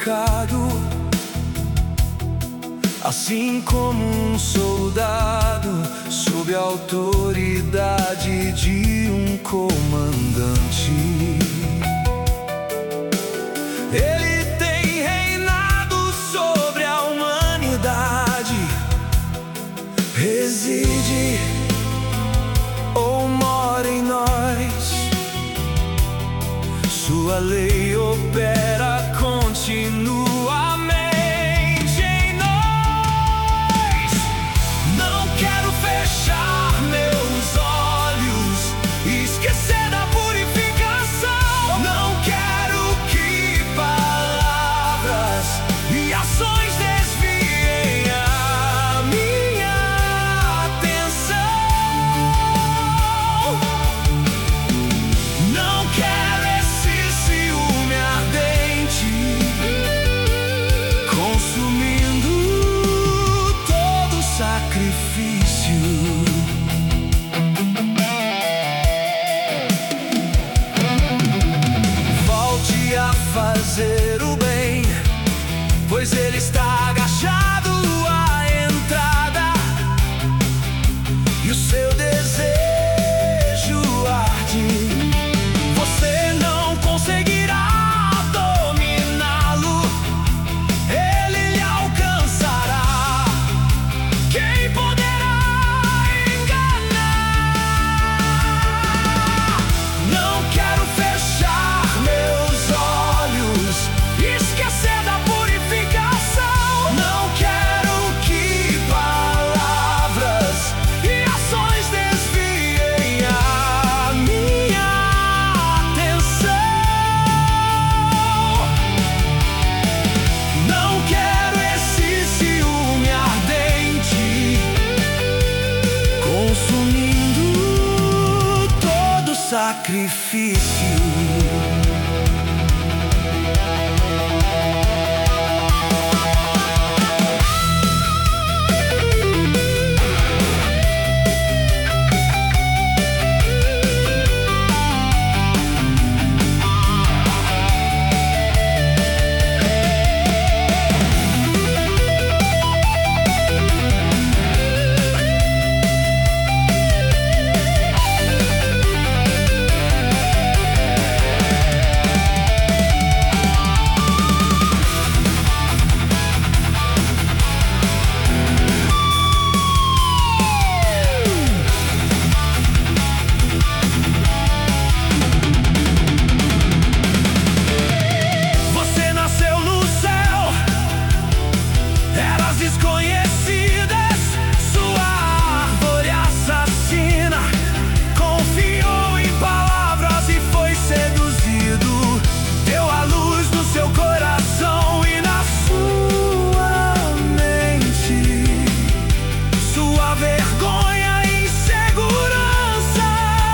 pecado, assim como um soldado sob a autoridade de um comandante. Ele tem reinado sobre a humanidade, reside ou mora em nós. Sua lei opera continuamente em nós. Não quero fechar meus olhos e esquecer da purificação. Não quero que palavras e ações desviem a minha atenção. Não quero esse ciúme ardente consumindo todo sacrifício. Volte a fazer o bem, pois ele está agachado à entrada e o seu desejo arde. Você não conseguirá dominá-lo, ele lhe alcançará. Quem poderá enganar? Não quero fechar meus olhos e esquecer da purificação. Não quero que palavras e ações desviem a minha atenção. Não quero esse ciúme ardente consumindo todo sacrifício. Você nasceu no céu, eras desconhecidas. Sua árvore assassina confiou em palavras e foi seduzido. Deu a luz no seu coração e na sua mente. Sua vergonha e insegurança.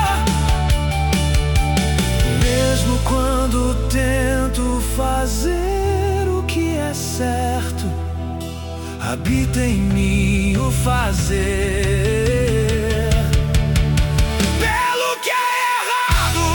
Mesmo quando tento fazer o que é certo, habita em mim o fazer pelo que é errado.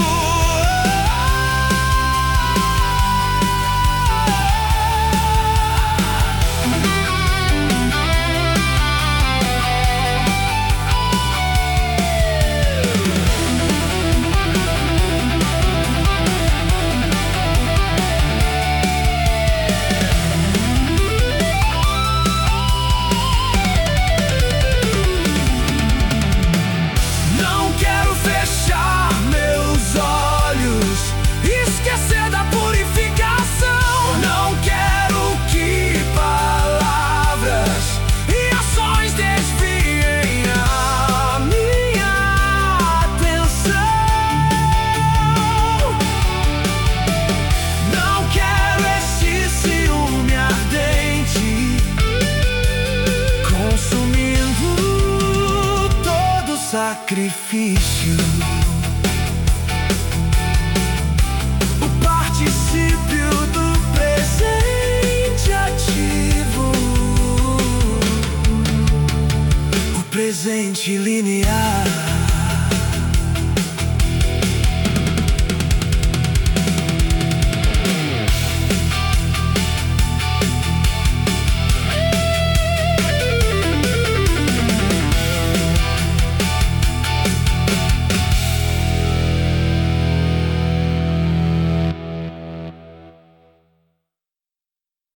Não quero fechar meus olhos e esquecer da purificação. Não quero que palavras e ações desviem a minha atenção. Não quero esse ciúme ardente consumindo todo sacrifício. O particípio do presente ativo, o presente linear.